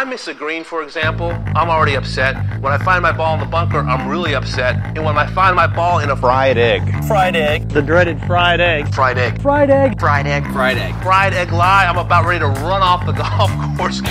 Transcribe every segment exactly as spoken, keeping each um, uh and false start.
I miss a green, for example, I'm already upset. When I find my ball in the bunker, I'm really upset. And when I find my ball in a fried egg. Fried egg. The dreaded fried egg. Fried egg. Fried egg. Fried egg. Fried egg. Fried egg lie, I'm about ready to run off the golf course.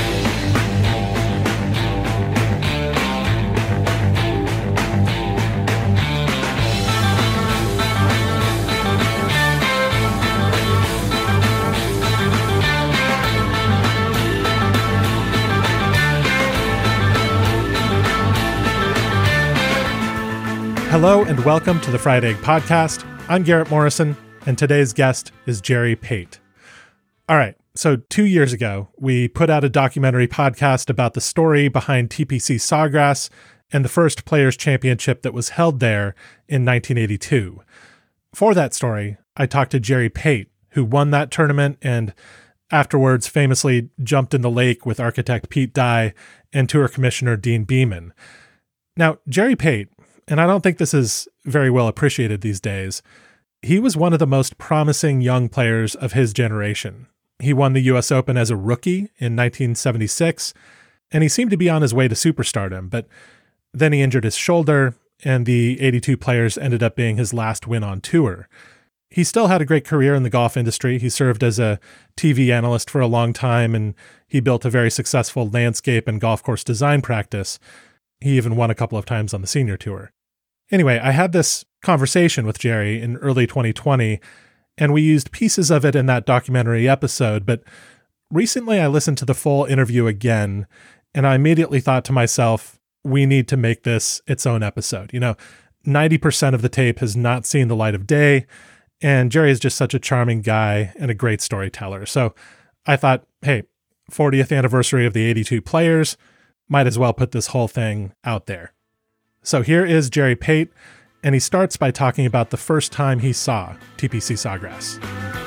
Hello and welcome to the Fried Egg Podcast. I'm Garrett Morrison, and today's guest is Jerry Pate. All right, so two years ago, we put out a documentary podcast about the story behind T P C Sawgrass and the first Players' Championship that was held there in nineteen eighty-two. For that story, I talked to Jerry Pate, who won that tournament and afterwards famously jumped in the lake with architect Pete Dye and tour commissioner Deane Beman. Now, Jerry Pate, and I don't think this is very well appreciated these days, he was one of the most promising young players of his generation. He won the U S Open as a rookie in nineteen seventy-six, and he seemed to be on his way to superstardom, but then he injured his shoulder, and the eighty-two Players ended up being his last win on tour. He still had a great career in the golf industry. He served as a T V analyst for a long time, and he built a very successful landscape and golf course design practice. He even won a couple of times on the senior tour. Anyway, I had this conversation with Jerry in early twenty twenty, and we used pieces of it in that documentary episode, but recently I listened to the full interview again, and I immediately thought to myself, we need to make this its own episode. You know, ninety percent of the tape has not seen the light of day, and Jerry is just such a charming guy and a great storyteller. So I thought, hey, fortieth anniversary of the eighty-two Players, might as well put this whole thing out there. So here is Jerry Pate, and he starts by talking about the first time he saw T P C Sawgrass.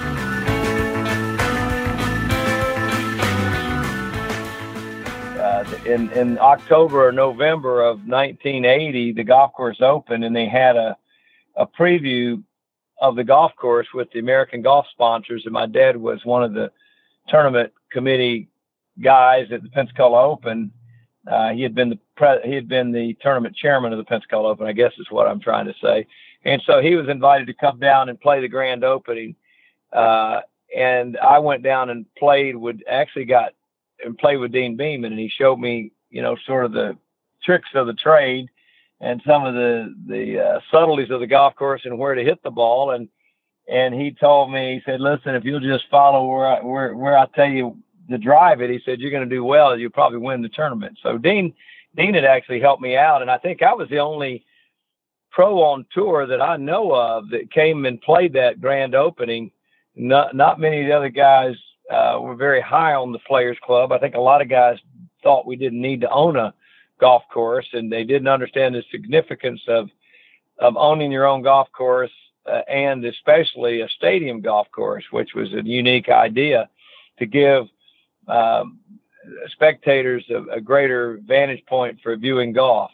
Uh, in, in October or November of nineteen eighty, the golf course opened, and they had a, a preview of the golf course with the American Golf sponsors, and my dad was one of the tournament committee guys at the Pensacola Open. Uh, he had been the pre- he had been the tournament chairman of the Pensacola Open, I guess is what I'm trying to say. And so he was invited to come down and play the grand opening. Uh, and I went down and played with, actually got and played with Deane Beman, and he showed me, you know, sort of the tricks of the trade and some of the, the uh, subtleties of the golf course and where to hit the ball. And, and he told me, he said, listen, if you'll just follow where I, where, where I tell you to drive it, he said, you're going to do well. You'll probably win the tournament. So Deane, Deane had actually helped me out. And I think I was the only pro on tour that I know of that came and played that grand opening. Not, not many of the other guys uh, were very high on the Players Club. I think a lot of guys thought we didn't need to own a golf course, and they didn't understand the significance of, of owning your own golf course uh, and especially a stadium golf course, which was a unique idea to give Um, spectators a, a greater vantage point for viewing golf.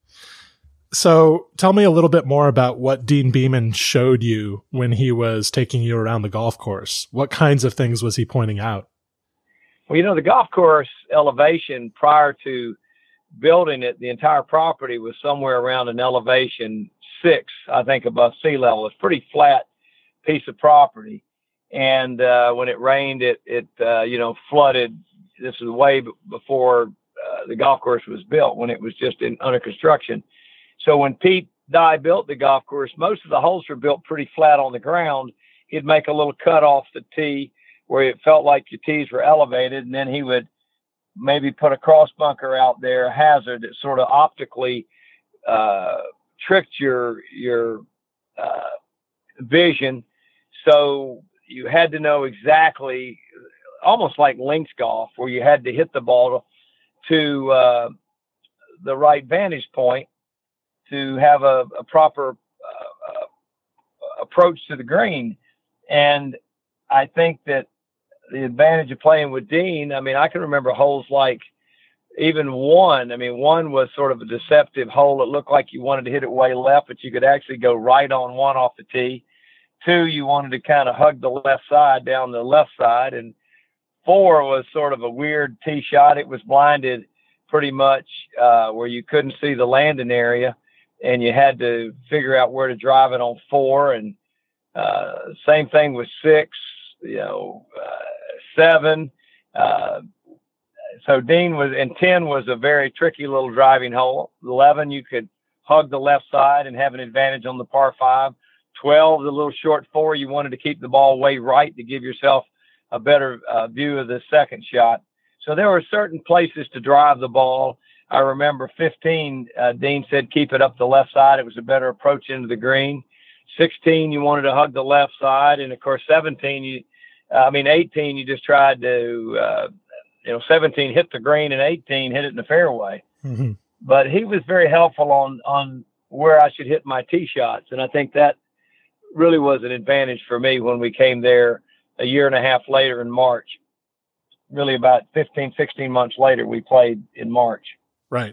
So tell me a little bit more about what Deane Beman showed you when he was taking you around the golf course. What kinds of things was he pointing out? Well, you know, the golf course elevation prior to building it, the entire property was somewhere around an elevation six, I think, above sea level. It's a pretty flat piece of property. And uh, when it rained, it, it uh, you know, flooded. This was way b- before uh, the golf course was built, when it was just in under construction. So when Pete Dye built the golf course, most of the holes were built pretty flat on the ground. He'd make a little cut off the tee where it felt like your tees were elevated, and then he would maybe put a cross bunker out there, hazard, that sort of optically uh, tricked your, your uh, vision. So you had to know exactly, almost like links golf, where you had to hit the ball to uh, the right vantage point to have a, a proper uh, uh, approach to the green. And I think that the advantage of playing with Deane, I mean, I can remember holes like even one. I mean, one was sort of a deceptive hole. It looked like you wanted to hit it way left, but you could actually go right on one off the tee. Two, you wanted to kind of hug the left side down the left side. And four was sort of a weird tee shot. It was blinded pretty much uh, where you couldn't see the landing area, and you had to figure out where to drive it on four. And uh, same thing with six, you know, uh, seven. Uh, so Dean was, and ten was a very tricky little driving hole. eleven, you could hug the left side and have an advantage on the par five. twelve, the little short four, you wanted to keep the ball way right to give yourself a better uh, view of the second shot. So there were certain places to drive the ball. I remember fifteen, uh, Dean said, keep it up the left side. It was a better approach into the green. sixteen, you wanted to hug the left side. And of course, seventeen, you, I mean, eighteen, you just tried to, uh, you know, seventeen hit the green, and eighteen hit it in the fairway. Mm-hmm. But he was very helpful on, on where I should hit my tee shots. And I think that really was an advantage for me when we came there a year and a half later in March. Really about fifteen, sixteen months later, we played in March. Right.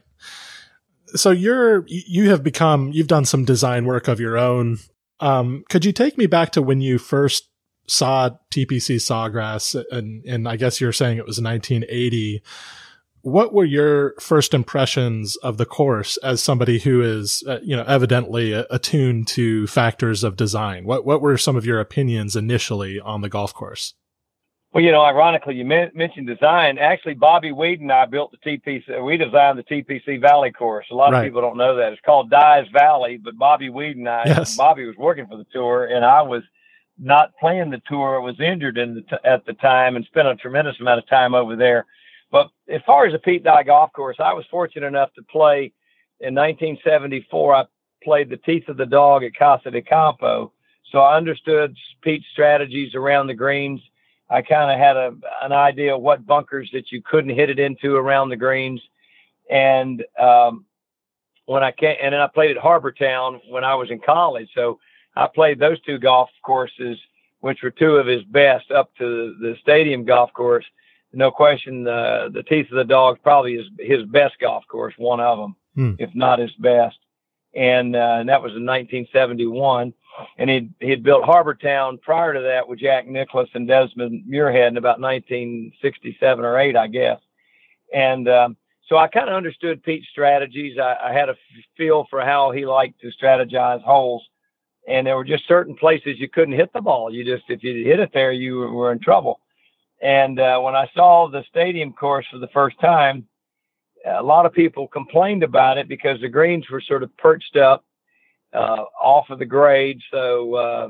So you're, you have become, you've done some design work of your own. Um, could you take me back to when you first saw T P C Sawgrass, and, and I guess you're saying it was nineteen eighty. What were your first impressions of the course as somebody who is, uh, you know, evidently attuned to factors of design? What what were some of your opinions initially on the golf course? Well, you know, ironically, you men- mentioned design. Actually, Bobby Weed and I built the T P C. We designed the T P C Valley course. A lot right. of people don't know that. It's called Dyes Valley, but Bobby Weed and I, yes. Bobby was working for the tour, and I was not playing the tour. I was injured in the t- at the time and spent a tremendous amount of time over there. But as far as the Pete Dye golf course, I was fortunate enough to play in nineteen seventy-four. I played the Teeth of the Dog at Casa de Campo. So I understood Pete's strategies around the greens. I kind of had a, an idea of what bunkers that you couldn't hit it into around the greens. And um, when I came, and then I played at Harbor Town when I was in college. So I played those two golf courses, which were two of his best, up to the stadium golf course. No question, uh, the Teeth of the Dog probably is his best golf course, one of them, hmm. if not his best. And, uh, and that was in nineteen seventy-one. And he'd, he'd built Harbor Town prior to that with Jack Nicklaus and Desmond Muirhead in about nineteen sixty-seven or eight, I guess. And um, so I kind of understood Pete's strategies. I, I had a feel for how he liked to strategize holes. And there were just certain places you couldn't hit the ball. You just, if you hit it there, you were in trouble. And uh, when I saw the stadium course for the first time, a lot of people complained about it because the greens were sort of perched up uh, off of the grade. So uh,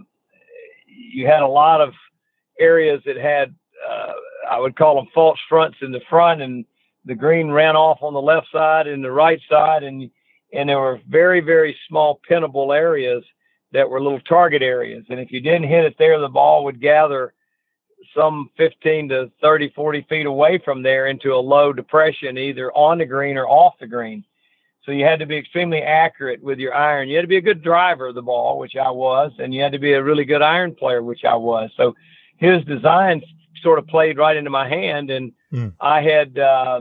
you had a lot of areas that had, uh, I would call them false fronts in the front, and the green ran off on the left side and the right side. And, and there were very, very small pinnable areas that were little target areas. And if you didn't hit it there, the ball would gather some fifteen to thirty, forty feet away from there into a low depression, either on the green or off the green. So you had to be extremely accurate with your iron. You had to be a good driver of the ball, which I was, and you had to be a really good iron player, which I was. So his design sort of played right into my hand. And mm. I had, uh,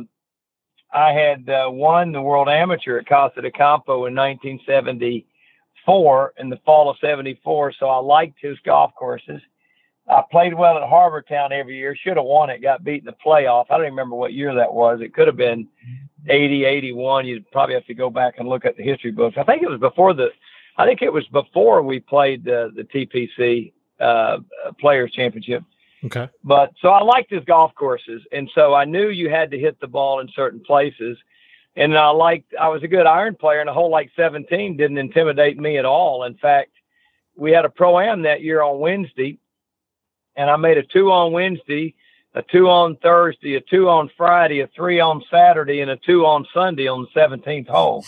I had uh, won the World Amateur at Casa de Campo in nineteen seventy-four, in the fall of seventy-four. So I liked his golf courses. I played well at Harbor Town every year. Should have won it. Got beat in the playoff. I don't even remember what year that was. It could have been eighty, eighty-one. You'd probably have to go back and look at the history books. I think it was before the. I think it was before we played uh, the T P C uh, Players Championship. Okay. But so I liked his golf courses, and so I knew you had to hit the ball in certain places. And I liked. I was a good iron player, and a hole like seventeen didn't intimidate me at all. In fact, we had a pro-am that year on Wednesday. And I made a two on Wednesday, a two on Thursday, a two on Friday, a three on Saturday, and a two on Sunday on the seventeenth hole.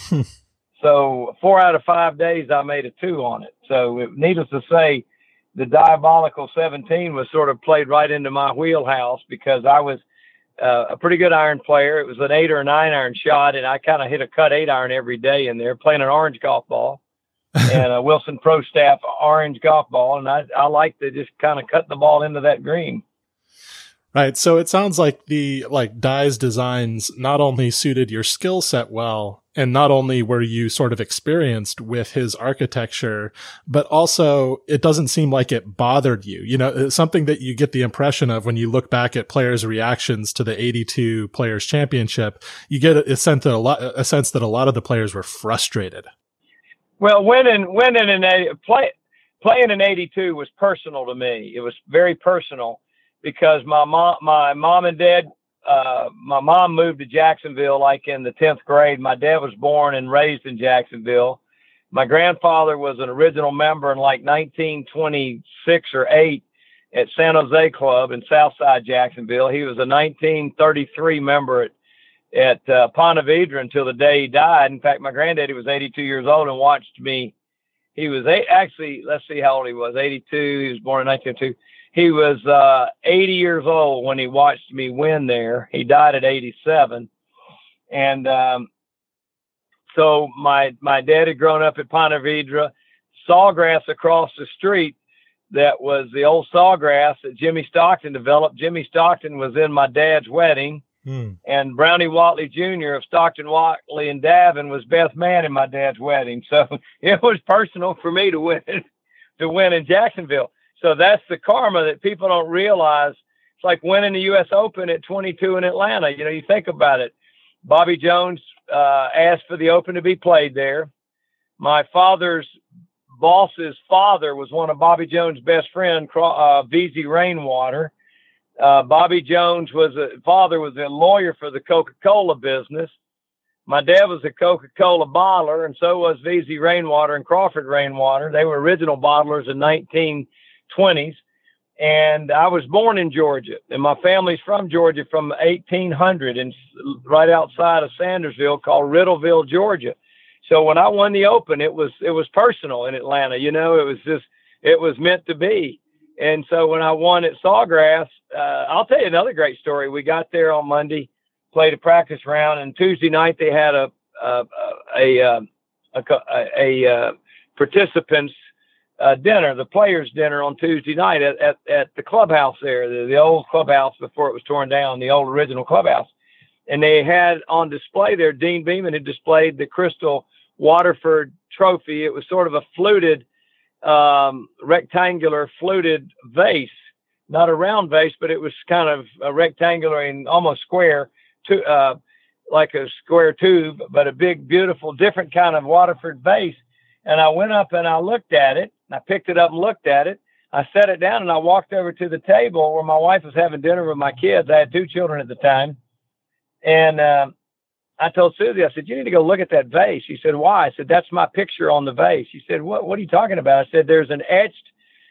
So four out of five days I made a two on it. So it, needless to say, the diabolical seventeen was sort of played right into my wheelhouse because I was uh, a pretty good iron player. It was an eight or a nine iron shot, and I kind of hit a cut eight iron every day in there, playing an orange golf ball. and a Wilson Pro Staff orange golf ball. And I, I like to just kind of cut the ball into that green. Right. So it sounds like the, like Dye's designs not only suited your skill set well, And not only were you sort of experienced with his architecture, but also it doesn't seem like it bothered you. You know, it's something that you get the impression of when you look back at players' reactions to the eighty-two Players Championship. You get a sense that a lot, a sense that a lot of the players were frustrated. Well, winning, winning in a play, playing in eighty-two was personal to me. It was very personal because my mom, my mom and dad. Uh, my mom moved to Jacksonville like in the tenth grade. My dad was born and raised in Jacksonville. My grandfather was an original member in like nineteen twenty-six or eight at San Jose Club in Southside Jacksonville. He was a nineteen thirty-three member at, at uh, Ponte Vedra until the day he died. In fact, my granddaddy was eighty-two years old and watched me. He was eight, actually, let's see how old he was, eighty-two. He was born in nineteen oh two. He was uh, eighty years old when he watched me win there. He died at eighty-seven. And um, so my my dad had grown up at Ponte Vedra, sawgrass across the street. That was the old sawgrass that Jimmy Stockton developed. Jimmy Stockton was in my dad's wedding. Hmm. And Brownie Watley Junior of Stockton, Watley, and Davin was best man in my dad's wedding. So it was personal for me to win, to win in Jacksonville. So that's the karma that people don't realize. It's like winning the U S Open at twenty-two in Atlanta. You know, you think about it. Bobby Jones uh, asked for the Open to be played there. My father's boss's father was one of Bobby Jones' best friend, uh, V Z Rainwater. Uh, Bobby Jones was a father was a lawyer for the Coca-Cola business. My dad was a Coca-Cola bottler, and so was V Z Rainwater and Crawford Rainwater. They were original bottlers in nineteen twenties, and I was born in Georgia, and my family's from Georgia from eighteen hundred, and right outside of Sandersville, called Riddleville, Georgia. So when I won the Open, it was it was personal in Atlanta. You know, it was just it was meant to be. And so when I won at Sawgrass, uh, I'll tell you another great story. We got there on Monday, played a practice round, and Tuesday night they had a a a, a, a, a, a participants. Uh, dinner, the players' dinner on Tuesday night at, at, at the clubhouse there, the, the old clubhouse before it was torn down, the old original clubhouse. And they had on display there, Dean Beeman had displayed the Crystal Waterford trophy. It was sort of a fluted, um, rectangular fluted vase, not a round vase, but it was kind of a rectangular and almost square, to, uh, like a square tube, but a big, beautiful, different kind of Waterford vase. And I went up and I looked at it. I picked it up and looked at it. I set it down and I walked over to the table where my wife was having dinner with my kids. I had two children at the time. And uh, I told Susie, I said, you need to go look at that vase. She said, why? I said, that's my picture on the vase. She said, what, what are you talking about? I said, there's an etched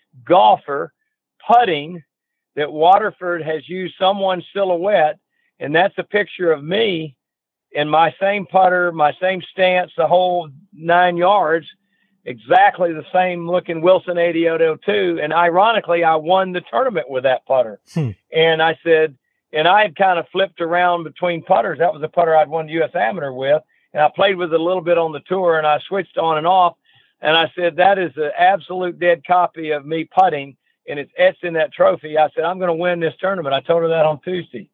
golfer putting that Waterford has used someone's silhouette. And that's a picture of me in my same putter, my same stance, the whole nine yards. Exactly the same looking Wilson eighty-eight oh two. And ironically, I won the tournament with that putter. Hmm. And I said, and I had kind of flipped around between putters. That was the putter I'd won the U S Amateur with. And I played with it a little bit on the tour and I switched on and off. And I said, that is an absolute dead copy of me putting. And it's etched in that trophy. I said, I'm going to win this tournament. I told her that on Tuesday.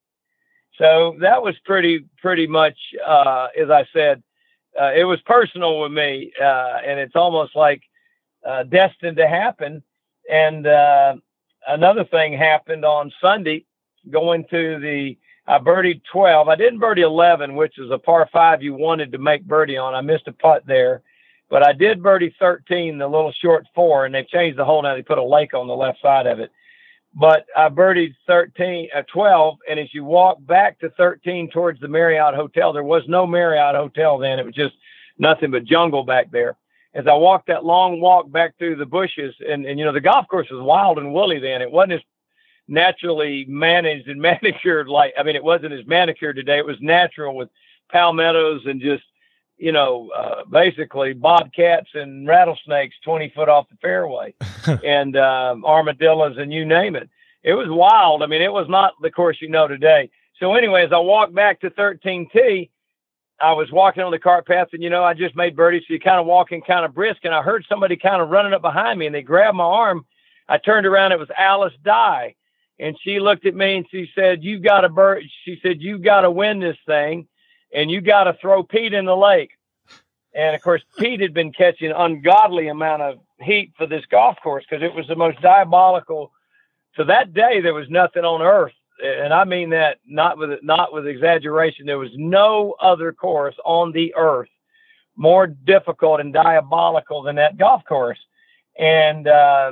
So that was pretty, pretty much, uh, as I said, Uh, it was personal with me, uh, and it's almost like uh, destined to happen. And uh, another thing happened on Sunday, going to the, I birdied twelve. I didn't birdie eleven, which is a par five you wanted to make birdie on. I missed a putt there. But I did birdie thirteen, the little short four, and they've changed the hole now. They put a lake on the left side of it. But I birdied thirteen, uh, twelve, and as you walk back to thirteen towards the Marriott Hotel, there was no Marriott Hotel then. It was just nothing but jungle back there. As I walked that long walk back through the bushes, and, and you know, the golf course was wild and woolly then. It wasn't as naturally managed and manicured like, I mean, it wasn't as manicured today. It was natural with palmettos and just, you know, uh, basically bobcats and rattlesnakes twenty foot off the fairway and um, armadillos and you name it. It was wild. I mean, it was not the course you know today. So anyway, as I walked back to thirteen T, I was walking on the cart path and, you know, I just made birdie. So you kind of walking kind of brisk and I heard somebody kind of running up behind me and they grabbed my arm. I turned around. It was Alice Dye. And she looked at me and she said, you've got to bird. She said, you've got to win this thing. and you got to throw Pete in the lake. And of course, Pete had been catching an ungodly amount of heat for this golf course because it was the most diabolical. To that day, there was nothing on earth. And I mean that not with, not with exaggeration. There was no other course on the earth more difficult and diabolical than that golf course. And, uh,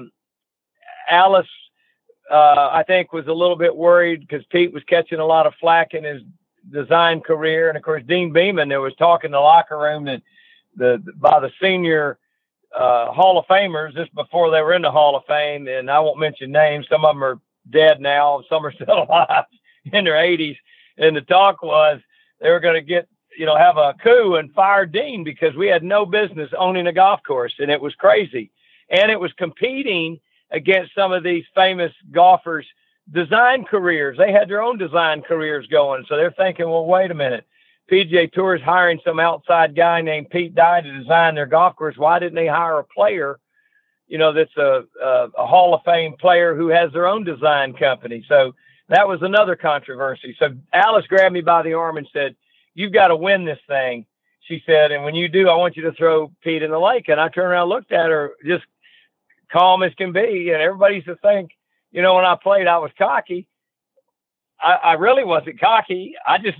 Alice, uh, I think was a little bit worried because Pete was catching a lot of flack in his design career. And of course, Dean Beeman, there was talk in the locker room that the, by the senior, uh, Hall of Famers, just before they were in the Hall of Fame. And I won't mention names. Some of them are dead now. Some are still alive in their eighties. And the talk was they were going to get, you know, have a coup and fire Dean because we had no business owning a golf course. And it was crazy. And it was competing against some of these famous golfers' design careers. They had their own design careers going. So they're thinking, well, wait a minute. P G A Tour is hiring some outside guy named Pete Dye to design their golf course. Why didn't they hire a player, you know, that's a, a, a Hall of Fame player who has their own design company? So that was another controversy. So Alice grabbed me by the arm and said, you've got to win this thing. She said, and when you do, I want you to throw Pete in the lake. And I turned around and looked at her just calm as can be. And everybody used to think, you know, when I played, I was cocky. I, I really wasn't cocky. I just,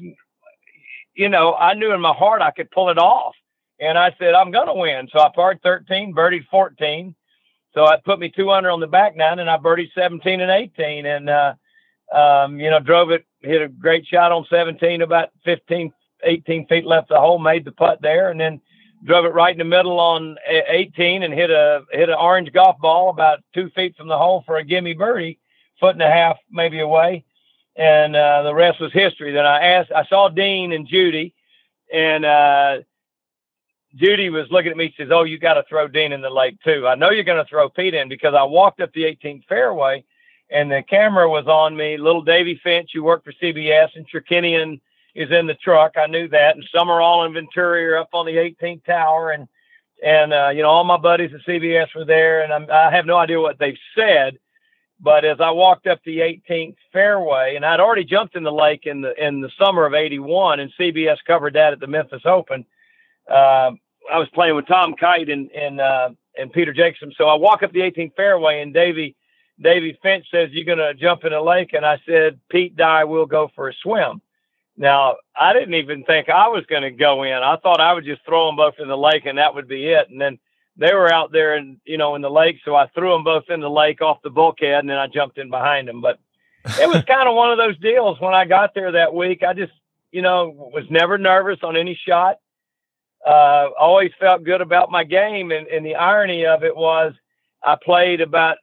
you know, I knew in my heart I could pull it off. And I said, I'm going to win. So I parred thirteen, birdied fourteen. So it put me two under on the back nine, and I birdied seventeen and eighteen. And, uh, um, you know, drove it, hit a great shot on seventeen, about fifteen, eighteen feet left the hole, made the putt there, and then drove it right in the middle on eighteen and hit a hit an orange golf ball about two feet from the hole for a gimme birdie, foot and a half maybe away, and uh, the rest was history. Then I asked, I saw Dean and Judy, and uh, Judy was looking at me. She says, "Oh, you got to throw Dean in the lake too. I know you're going to throw Pete in," because I walked up the eighteenth fairway, and the camera was on me. Little Davy Finch, who worked for C B S, and Trukinian is in the truck. I knew that. And Summerall and Venturi are up on the eighteenth tower. And, and, uh, you know, all my buddies at C B S were there, and I'm, I have no idea what they've said, but as I walked up the eighteenth fairway, and I'd already jumped in the lake in the, in the summer of eighty-one, and C B S covered that at the Memphis Open. Uh, I was playing with Tom Kite and, and, uh, and Peter Jacobson. So I walk up the eighteenth fairway, and Davy, Davy Finch says, "You going to jump in the lake?" And I said, "Pete Dye will go for a swim." Now, I didn't even think I was going to go in. I thought I would just throw them both in the lake and that would be it. And then they were out there and, you know, in the lake. So I threw them both in the lake off the bulkhead, and then I jumped in behind them. But it was kind of one of those deals when I got there that week. I just, you know, was never nervous on any shot. Uh, always felt good about my game. And, and the irony of it was I played about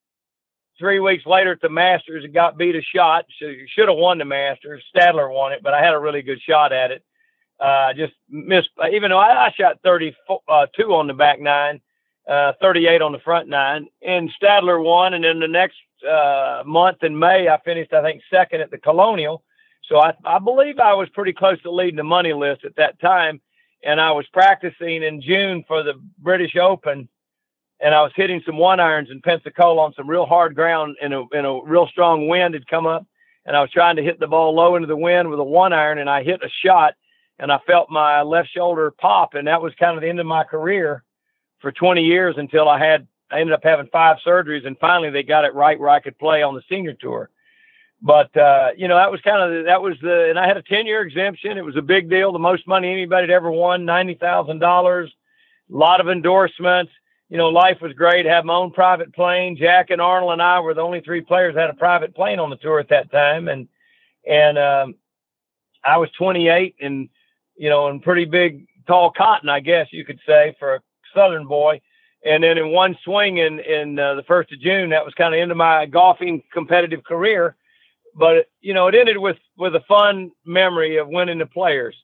three weeks later at the Masters and got beat a shot. So you should have won the Masters. Stadler won it, but I had a really good shot at it. Uh, just missed, even though I, I shot thirty-two on the back nine, uh, thirty-eight on the front nine, and Stadler won. And then the next uh, month in May, I finished, I think, second at the Colonial. So I, I believe I was pretty close to leading the money list at that time. And I was practicing in June for the British Open, and I was hitting some one irons in Pensacola on some real hard ground, and a, and a real strong wind had come up, and I was trying to hit the ball low into the wind with a one iron, and I hit a shot, and I felt my left shoulder pop, and that was kind of the end of my career for twenty years until I had, I ended up having five surgeries, and finally they got it right where I could play on the senior tour. But, uh, you know, that was kind of, that was the, and I had a ten year exemption. It was a big deal. The most money anybody had ever won, ninety thousand dollars, a lot of endorsements. You know, life was great. Had my own private plane. Jack and Arnold and I were the only three players that had a private plane on the tour at that time. And, and, um, I was twenty-eight and, you know, and pretty big, tall cotton, I guess you could say, for a Southern boy. And then in one swing in, in uh, the first of June, that was kind of into my golfing competitive career. But, you know, it ended with, with a fun memory of winning the Players.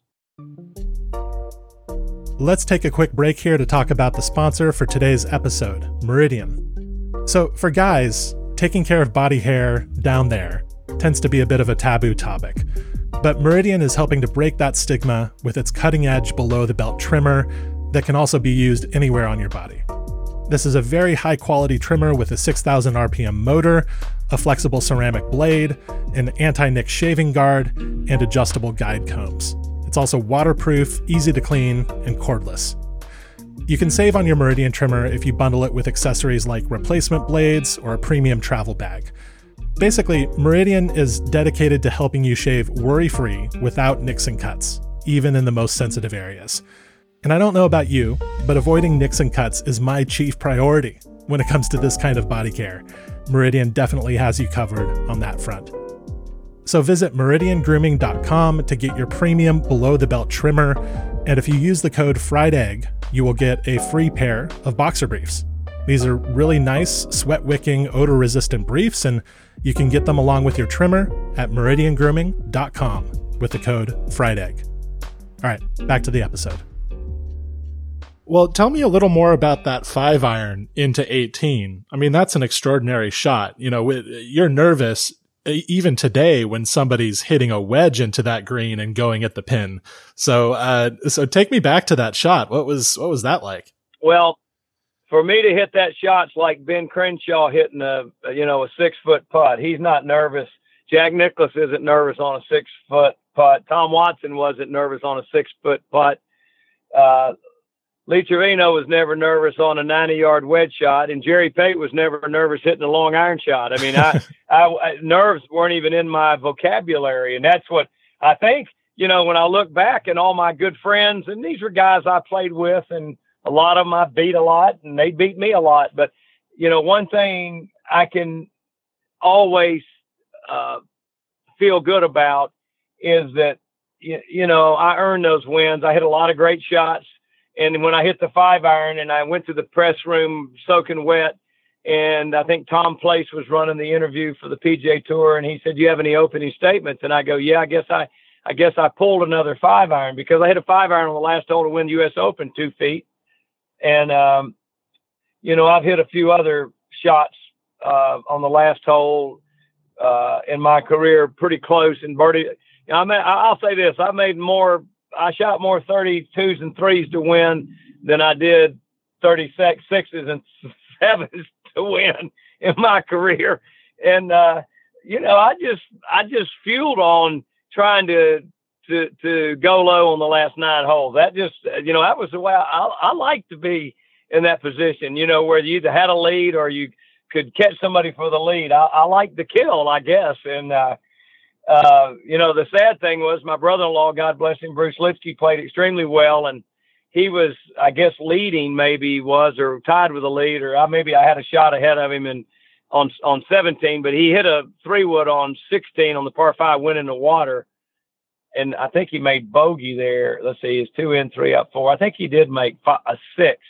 Let's take a quick break here to talk about the sponsor for today's episode, Meridian. So for guys, taking care of body hair down there tends to be a bit of a taboo topic. But Meridian is helping to break that stigma with its cutting-edge below-the-belt trimmer that can also be used anywhere on your body. This is a very high-quality trimmer with a six thousand R P M motor, a flexible ceramic blade, an anti-nick shaving guard, and adjustable guide combs. It's also waterproof, easy to clean, and cordless. You can save on your Meridian trimmer if you bundle it with accessories like replacement blades or a premium travel bag. Basically, Meridian is dedicated to helping you shave worry-free without nicks and cuts, even in the most sensitive areas. And I don't know about you, but avoiding nicks and cuts is my chief priority when it comes to this kind of body care. Meridian definitely has you covered on that front. So visit meridian grooming dot com to get your premium below-the-belt trimmer, and if you use the code FRIEDEGG, you will get a free pair of boxer briefs. These are really nice, sweat-wicking, odor-resistant briefs, and you can get them along with your trimmer at meridian grooming dot com with the code FRIEDEGG. All right, back to the episode. Well, tell me a little more about that five iron into eighteen. I mean, that's an extraordinary shot. You know, you're nervous even today when somebody's hitting a wedge into that green and going at the pin. So, uh, so take me back to that shot. What was, what was that like? Well, for me to hit that shot, it's like Ben Crenshaw hitting a, you know, a six foot putt. He's not nervous. Jack Nicklaus isn't nervous on a six foot putt. Tom Watson wasn't nervous on a six foot putt. Uh, Lee Trevino was never nervous on a ninety yard wedge shot, and Jerry Pate was never nervous hitting a long iron shot. I mean, I, I, I, nerves weren't even in my vocabulary. And that's what I think, you know, when I look back and all my good friends, and these were guys I played with, and a lot of them I beat a lot, and they beat me a lot. But, you know, one thing I can always uh, feel good about is that, you, you know, I earned those wins. I hit a lot of great shots. And when I hit the five iron and I went to the press room soaking wet, and I think Tom Place was running the interview for the P G A Tour, and he said, "Do you have any opening statements?" And I go, "Yeah, I guess I, I guess I pulled another five iron because I hit a five iron on the last hole to win the U S Open two feet." And, um, you know, I've hit a few other shots uh, on the last hole uh, in my career, pretty close. And birdie, you know, I may, I'll say this: I made more. I shot more thirty-twos and threes to win than I did thirty-sixes and sevens to win in my career. And, uh, you know, I just, I just fueled on trying to, to, to go low on the last nine holes. That just, you know, that was the way I, I, I like to be in that position, you know, where you either had a lead or you could catch somebody for the lead. I, I like the kill, I guess. And, uh, Uh, you know, the sad thing was my brother-in-law, God bless him, Bruce Lipsky, played extremely well. And he was, I guess, leading maybe was, or tied with the lead, or I, maybe I had a shot ahead of him in, on, on seventeen, but he hit a three wood on sixteen on the par five, went in the water. And I think he made bogey there. Let's see, it's two in, three up, four. I think he did make five, a six.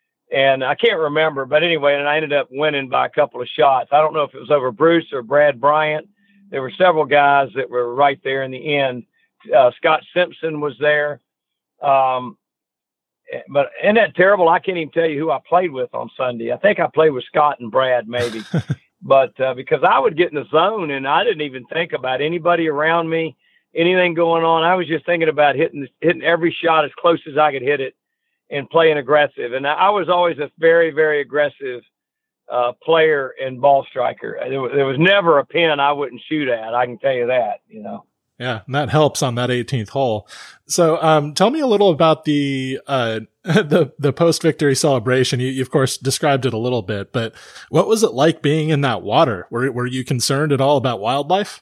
And I can't remember, but anyway, and I ended up winning by a couple of shots. I don't know if it was over Bruce or Brad Bryant. There were several guys that were right there in the end. Uh, Scott Simpson was there. Um, but isn't that terrible? I can't even tell you who I played with on Sunday. I think I played with Scott and Brad maybe. But uh, because I would get in the zone and I didn't even think about anybody around me, anything going on. I was just thinking about hitting hitting every shot as close as I could hit it and playing aggressive. And I was always a very, very aggressive Uh, player and ball striker. There was, there was never a pin I wouldn't shoot at. I can tell you that, you know. Yeah, and that helps on that eighteenth hole. So, um, tell me a little about the, uh, the, the post-victory celebration. You, you, of course, described it a little bit, but what was it like being in that water? Were, were you concerned at all about wildlife?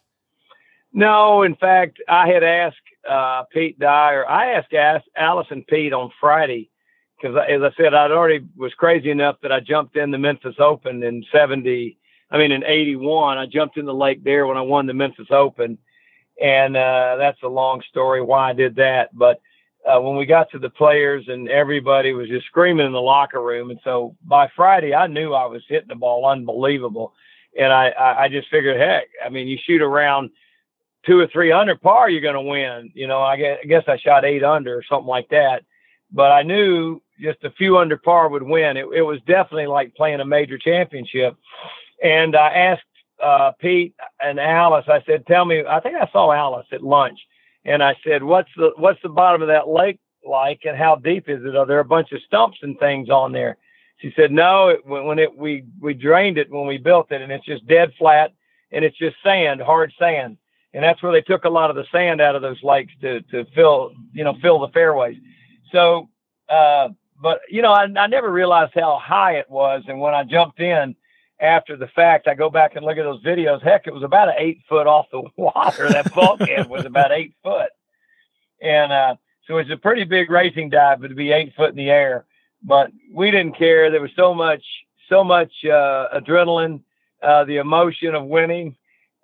No, in fact, I had asked, uh, Pete Dye, or I asked Alice and Pete on Friday, because, as I said, I'd already was crazy enough that I jumped in the Memphis Open in seventy. I mean, in eighty-one, I jumped in the lake there when I won the Memphis Open. And uh, that's a long story why I did that. But uh, when we got to the players and everybody was just screaming in the locker room. And so by Friday, I knew I was hitting the ball unbelievable. And I, I, I just figured, heck, I mean, you shoot around two or three under par, you're going to win. You know, I guess, I guess I shot eight under or something like that. But I knew just a few under par would win. It, it was definitely like playing a major championship. And I asked uh, Pete and Alice, I said, tell me, I think I saw Alice at lunch. And I said, what's the, what's the bottom of that lake like and how deep is it? Are there a bunch of stumps and things on there? She said, no, it, when it, we, we drained it when we built it, and it's just dead flat and it's just sand, hard sand. and that's where they took a lot of the sand out of those lakes to to fill you know fill the fairways. So, uh, but you know, I, I never realized how high it was, and when I jumped in after the fact, I go back and look at those videos. Heck, it was about an eight foot off the water. That bulkhead was about eight foot, and uh, so it's a pretty big racing dive, but to be eight foot in the air. But we didn't care. There was so much, so much uh, adrenaline, uh, the emotion of winning.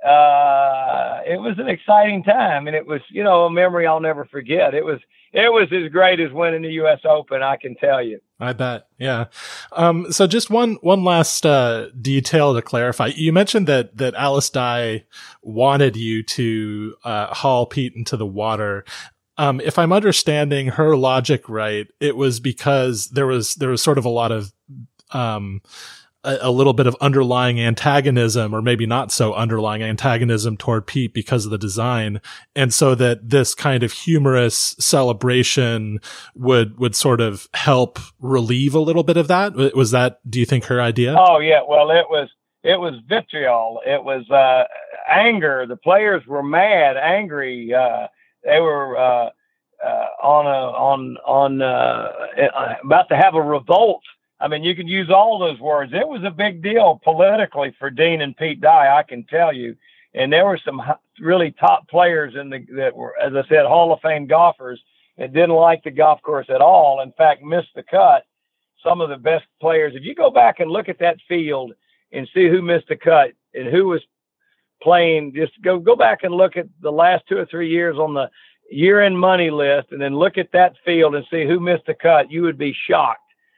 Uh, it was an exciting time, and it was, you know, a memory I'll never forget. It was, it was as great as winning the U S Open, I can tell you. I bet. Yeah. Um, so just one, one last, uh, detail to clarify. You mentioned that, that Alice Dye wanted you to, uh, haul Pete into the water. Um, if I'm understanding her logic right, it was because there was, there was sort of a lot of, um, a, a little bit of underlying antagonism, or maybe not so underlying antagonism toward Pete because of the design. And so that this kind of humorous celebration would, would sort of help relieve a little bit of that. Was that, do you think, her idea? Oh yeah. Well, it was, it was vitriol. It was, uh, anger. The players were mad, angry. Uh, they were, uh, uh, on a, on, on, uh, about to have a revolt. I mean, you could use all those words. It was a big deal politically for Dean and Pete Dye, I can tell you. And there were some really top players in the that were, as I said, Hall of Fame golfers that didn't like the golf course at all. In fact, missed the cut. Some of the best players. If you go back and look at that field and see who missed the cut and who was playing, just go go back and look at the last two or three years on the year-end money list, and then look at that field and see who missed the cut. You would be shocked.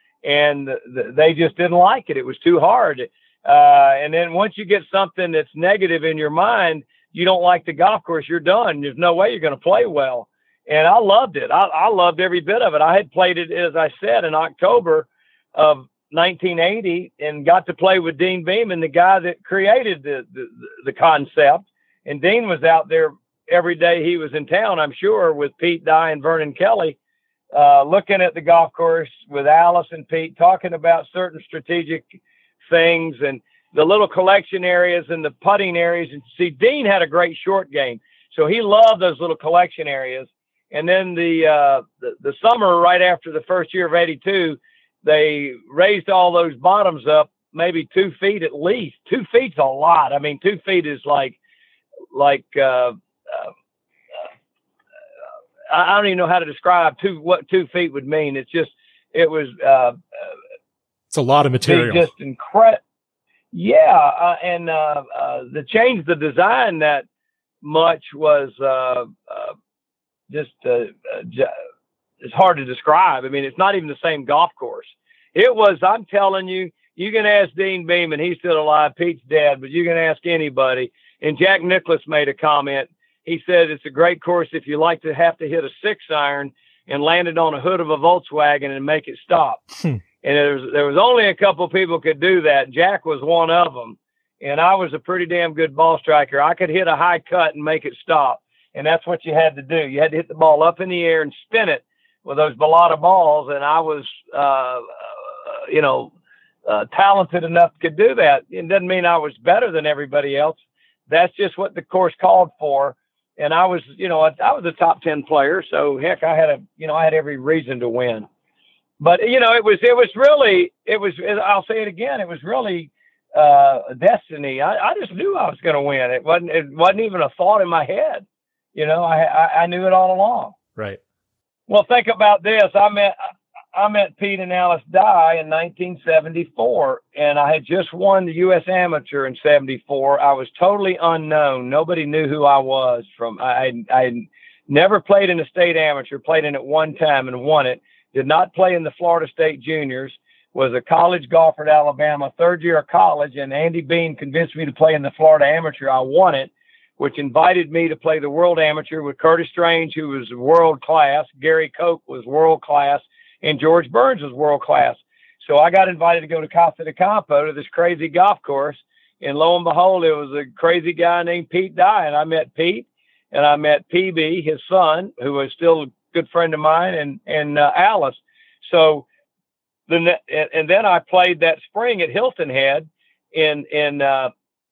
And they just didn't like it. It was too hard. Uh, and then once you get something that's negative in your mind, you don't like the golf course, you're done. There's no way you're going to play well. And I loved it. I, I loved every bit of it. I had played it, as I said, in October of nineteen eighty, and got to play with Dean Beman, the guy that created the, the, the concept. And Dean was out there every day he was in town, I'm sure, with Pete Dye and Vernon Kelly. Uh, looking at the golf course with Alice and Pete, talking about certain strategic things and the little collection areas and the putting areas. And see, Dean had a great short game, so he loved those little collection areas. And then the, uh, the, the summer right after the first year of eighty-two, they raised all those bottoms up, maybe two feet at least. Two feet's a lot. I mean, two feet is like, like, uh, uh I don't even know how to describe two, what two feet would mean. It's just, it was, uh, it's a lot of material. Just incredible. Yeah. Uh, and, uh, uh, the change, the design that much was, uh, uh, just, uh, uh, it's hard to describe. I mean, it's not even the same golf course. It was, I'm telling you, you can ask Dean Beman, he's still alive, Pete's dead, but you can ask anybody. And Jack Nicklaus made a comment. He said, it's a great course if you like to have to hit a six iron and land it on a hood of a Volkswagen and make it stop. Hmm. And there was, there was only a couple people could do that. Jack was one of them. And I was a pretty damn good ball striker. I could hit a high cut and make it stop. And that's what you had to do. You had to hit the ball up in the air and spin it with those Balata balls. And I was, uh, uh, you know, uh, talented enough to do that. It doesn't mean I was better than everybody else. That's just what the course called for. And I was, you know, I, I was a top ten player. So heck, I had a, you know, I had every reason to win. But, you know, it was, it was really, it was, I'll say it again. It was really uh, destiny. I, I just knew I was going to win. It wasn't, it wasn't even a thought in my head. You know, I, I, I knew it all along. Right. Well, think about this. I met, I met Pete and Alice Dye in nineteen seventy-four, and I had just won the U S Amateur in seventy-four. I was totally unknown. Nobody knew who I was. From I, I had never played in the state amateur, played in it one time and won it. Did not play in the Florida State Juniors. Was a college golfer at Alabama, third year of college, and Andy Bean convinced me to play in the Florida Amateur. I won it, which invited me to play the World Amateur with Curtis Strange, who was world class. Gary Koch was world class. And George Burns was world class. So I got invited to go to Casa de Campo to this crazy golf course. And lo and behold, it was a crazy guy named Pete Dye. And I met Pete, and I met P B, his son, who was still a good friend of mine, and, and uh, Alice. So the, and then I played that spring at Hilton Head in, in, uh,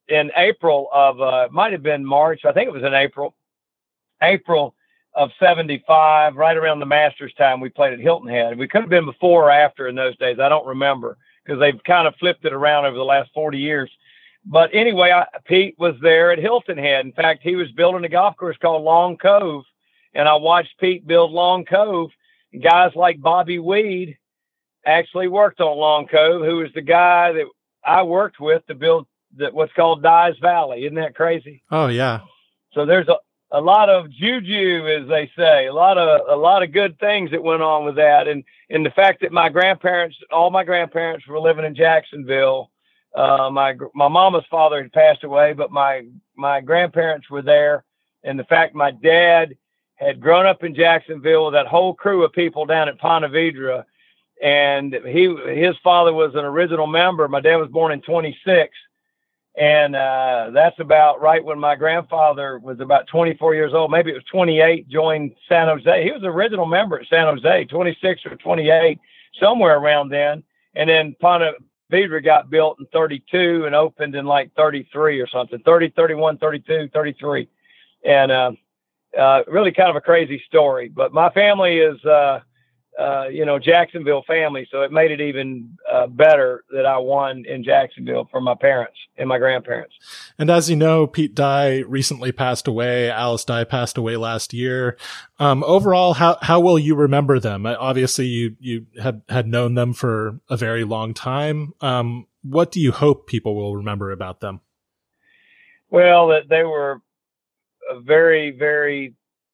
in April of, uh, might have been March. I think it was in April, April of seventy-five, right around the Masters time, we played at Hilton Head. We could have been before or after in those days. I don't remember because they've kind of flipped it around over the last forty years. But anyway, I, Pete was there at Hilton Head. In fact, he was building a golf course called Long Cove, and I watched Pete build Long Cove. Guys like Bobby Weed actually worked on Long Cove, who was the guy that I worked with to build the, what's called Dyes Valley. Isn't that crazy? Oh, yeah. So there's a, a lot of juju, as they say, a lot of a lot of good things that went on with that. And, and the fact that my grandparents, all my grandparents were living in Jacksonville. Uh, my my mama's father had passed away, but my my grandparents were there. And the fact my dad had grown up in Jacksonville with that whole crew of people down at Ponte Vedra. And he his father was an original member. My dad was born in twenty-six. And uh, that's about right when my grandfather was about twenty-four years old. Maybe it was twenty-eight, joined San Jose. He was an original member at San Jose, twenty-six or twenty-eight, somewhere around then. And then Ponte Vedra got built in thirty-two and opened in like thirty-three or something, thirty, thirty-one, thirty-two, thirty-three. And uh, uh, really kind of a crazy story. But my family is, uh, uh, you know, Jacksonville family. So it made it even uh, better that I won in Jacksonville from my parents and my grandparents. And as you know, Pete Dye recently passed away. Alice Dye passed away last year. Um, overall, how, how will you remember them? Obviously, you, you had, had known them for a very long time. Um, what do you hope people will remember about them? Well, that they were very, very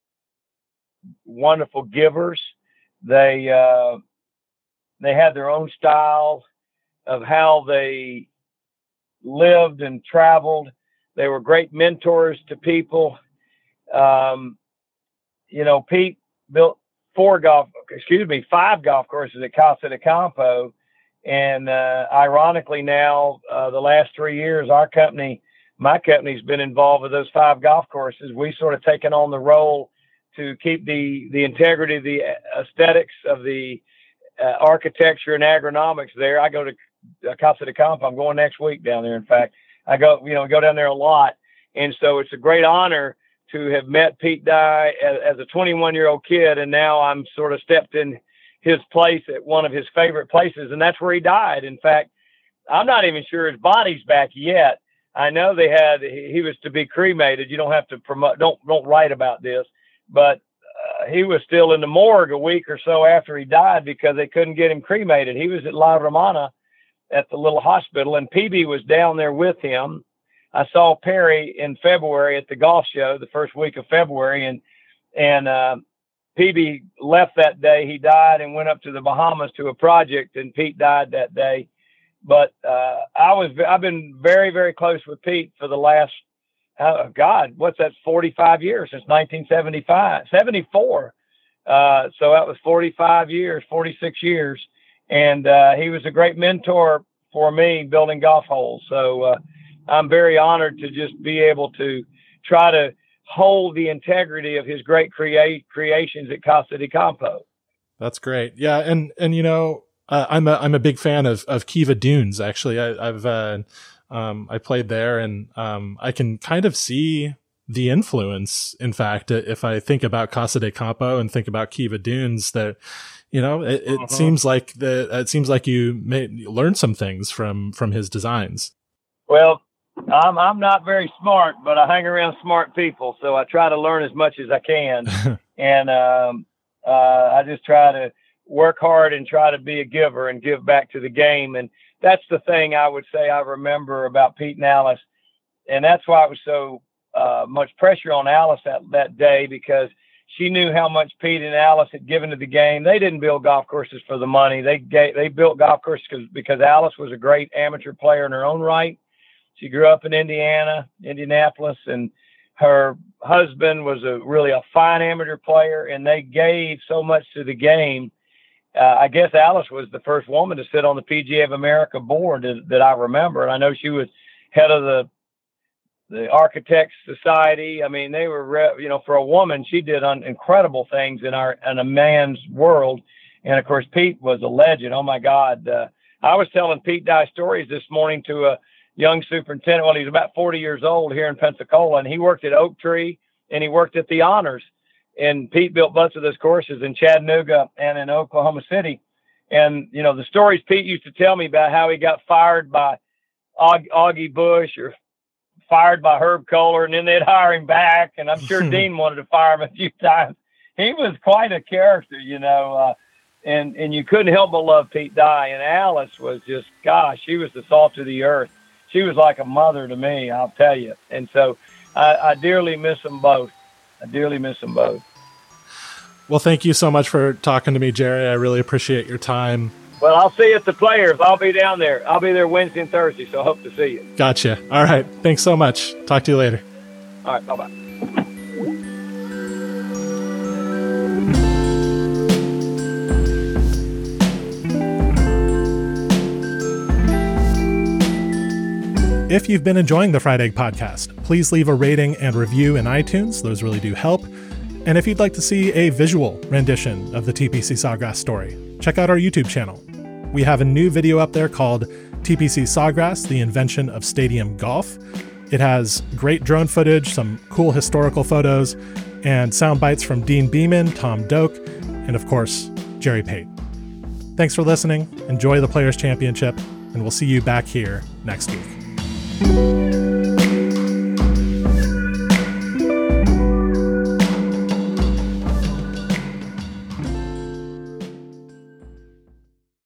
wonderful givers. They, uh, they had their own style of how they lived and traveled. They were great mentors to people. Um, you know, Pete built four golf, excuse me, five golf courses at Casa de Campo. And, uh, ironically now, uh, the last three years, our company, my company's been involved with those five golf courses. We sort of taken on the role to keep the, the integrity of the aesthetics of the uh, architecture and agronomics there. I go to uh, Casa de Campo. I'm going next week down there. In fact, I go, you know, go down there a lot. And so it's a great honor to have met Pete Dye as, as a twenty-one year old kid. And now I'm sort of stepped in his place at one of his favorite places. And that's where he died. In fact, I'm not even sure his body's back yet. I know they had, he was to be cremated. You don't have to promote, don't, don't write about this. But uh, he was still in the morgue a week or so after he died because they couldn't get him cremated. He was at La Romana at the little hospital, and P B was down there with him. I saw Perry in February at the golf show, the first week of February, and and uh, P B left that day. He died and went up to the Bahamas to a project, and Pete died that day. But uh, I was I've been very, very close with Pete for the last Oh, God, what's that? forty-five years since nineteen seventy-five, seventy-four. Uh, so that was forty-five years, forty-six years. And uh, he was a great mentor for me building golf holes. So uh, I'm very honored to just be able to try to hold the integrity of his great create creations at Casa de Campo. That's great. Yeah. And, and, you know, uh, I'm a, I'm a big fan of, of Kiva Dunes. Actually, I, I've, uh, Um, I played there, and um, I can kind of see the influence. In fact, if I think about Casa de Campo and think about Kiva Dunes, that, you know, it, it uh-huh. seems like the it seems like you may learn some things from from his designs. Well, I'm I'm not very smart, but I hang around smart people, so I try to learn as much as I can, and um, uh, I just try to work hard and try to be a giver and give back to the game. And that's the thing I would say I remember about Pete and Alice. And that's why it was so uh, much pressure on Alice that, that day, because she knew how much Pete and Alice had given to the game. They didn't build golf courses for the money. They gave, they built golf courses because, because Alice was a great amateur player in her own right. She grew up in Indiana, Indianapolis, and her husband was a really a fine amateur player, and they gave so much to the game. Uh, I guess Alice was the first woman to sit on the P G A of America board that, that I remember. And I know she was head of the the Architects Society. I mean, they were, re- you know, for a woman, she did un- incredible things in our in a man's world. And of course, Pete was a legend. Oh my God! Uh, I was telling Pete Dye stories this morning to a young superintendent. Well, he's about forty years old here in Pensacola, and he worked at Oak Tree and he worked at the Honors. And Pete built both of those courses in Chattanooga and in Oklahoma City. And, you know, the stories Pete used to tell me about how he got fired by Aug- Augie Bush or fired by Herb Kohler, and then they'd hire him back. And I'm sure Dean wanted to fire him a few times. He was quite a character, you know, uh, and, and you couldn't help but love Pete Dye. And Alice was just, gosh, she was the salt of the earth. She was like a mother to me, I'll tell you. And so I, I dearly miss them both. I dearly miss them both. Well, thank you so much for talking to me, Jerry. I really appreciate your time. Well, I'll see you at the Players. I'll be down there. I'll be there Wednesday and Thursday, so I hope to see you. Gotcha. All right. Thanks so much. Talk to you later. All right. Bye-bye. If you've been enjoying the Fried Egg Podcast, please leave a rating and review in iTunes. Those really do help. And if you'd like to see a visual rendition of the T P C Sawgrass story, check out our YouTube channel. We have a new video up there called T P C Sawgrass, the Invention of Stadium Golf. It has great drone footage, some cool historical photos, and sound bites from Dean Beeman, Tom Doak, and of course, Jerry Pate. Thanks for listening. Enjoy the Players Championship, and we'll see you back here next week.